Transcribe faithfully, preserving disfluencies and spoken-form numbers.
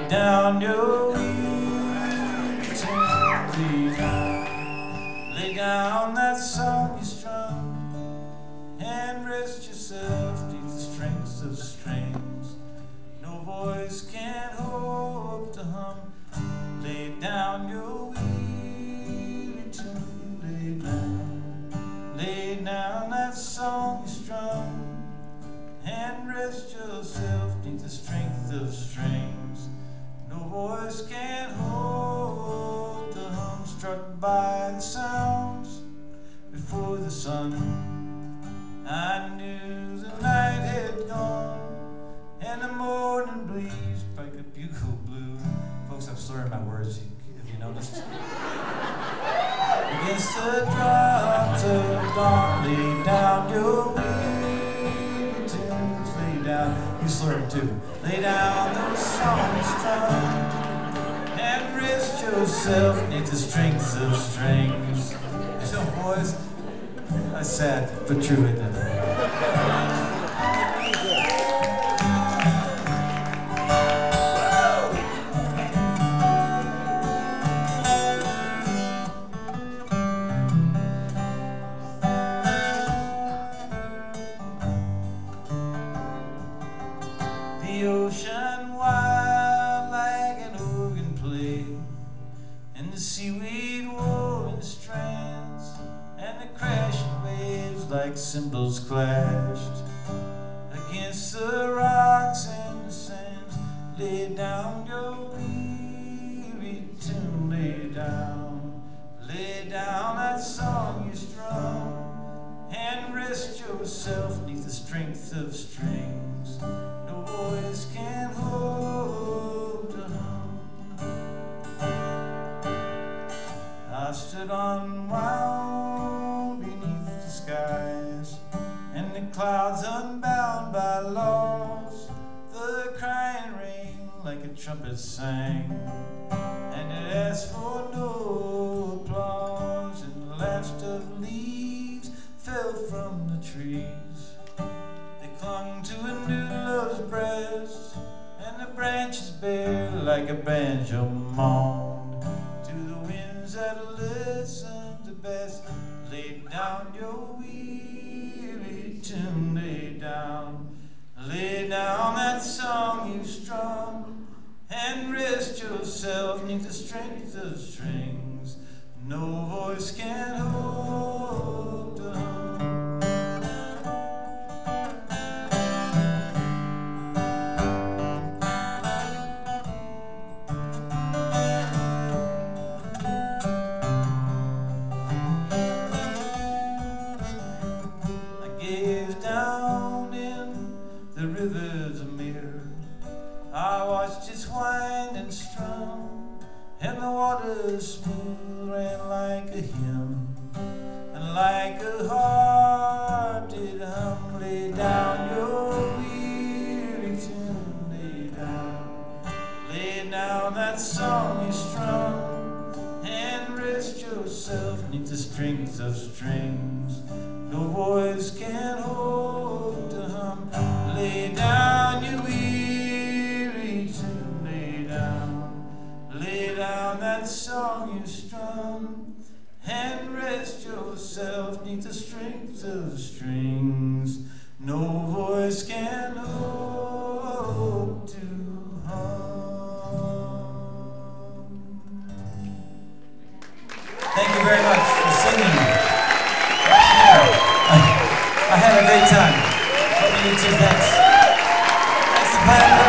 down your weary tune, lay down, lay down that song you strum, and rest yourself beneath the strings of strings no voice can hope to hum. Lay down your weary tune, lay down, lay down that song you strum, and rest yourself beneath the strength of strings no voice can hold to hum. Struck by the sounds before the sun, I knew the night had gone, and the morning breeze like a bugle blew. Folks, I'm slurring my words, if you noticed. Against the drops of dawn, lay down your weary tunes, lay down, you slur them too. Lay down those songs strum, and rest yourself beneath the strength of strings. There's no voice. That's sad, but true, isn't it? The ocean wild like an organ played, and the seaweed wove in the strands, and the crashing waves like cymbals clashed against the rocks and the sands. Lay down your weary tune, lay down, lay down that song you strum, and rest yourself beneath the strength of strings no voice can hold to hum. I stood unwound beneath the skies, and the clouds unbound by laws. The crying rain like a trumpet sang, and it asked for no applause, and the last of leaves fell from the trees. They clung to a new love's breast, and the branches bare like a banjo moaned to the winds that listen to best. Lay down your weary tune, lay down, lay down that song you strum, and rest yourself beneath the strength of strings no voice can hold to hum. Down in the river's mirror, I watched its wind and strum, and the water smooth ran like a hymn, and like a heart did hum. Lay down your weary tune, lay down, lay down that song you strum, and rest yourself beneath the strength of strings no voice can hold to hum. Lay down your weary tune, lay down, lay down that song you strum, and rest yourself beneath the strength of strings no voice can hold to hum. Thank you very much for singing. I had a great time. Hope you too. Thanks. Thanks to Pat.